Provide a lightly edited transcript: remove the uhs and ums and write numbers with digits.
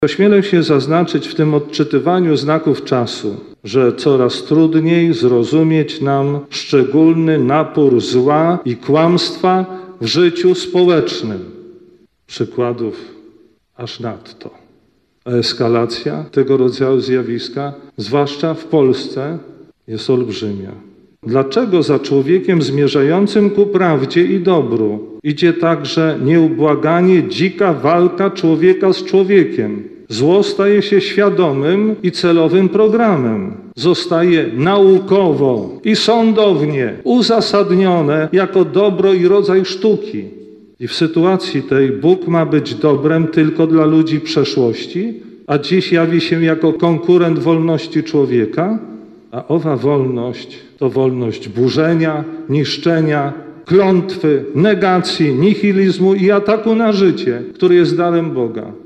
Ośmielę się zaznaczyć w tym odczytywaniu znaków czasu, że coraz trudniej zrozumieć nam szczególny napór zła i kłamstwa w życiu społecznym. Przykładów aż nadto. A eskalacja tego rodzaju zjawiska, zwłaszcza w Polsce, jest olbrzymia. Dlaczego za człowiekiem zmierzającym ku prawdzie i dobru idzie także nieubłaganie dzika walka człowieka z człowiekiem? Zło staje się świadomym i celowym programem. Zostaje naukowo i sądownie uzasadnione jako dobro i rodzaj sztuki. I w sytuacji tej Bóg ma być dobrem tylko dla ludzi przeszłości, a dziś jawi się jako konkurent wolności człowieka, a owa wolność to wolność burzenia, niszczenia, klątwy, negacji, nihilizmu i ataku na życie, który jest darem Boga.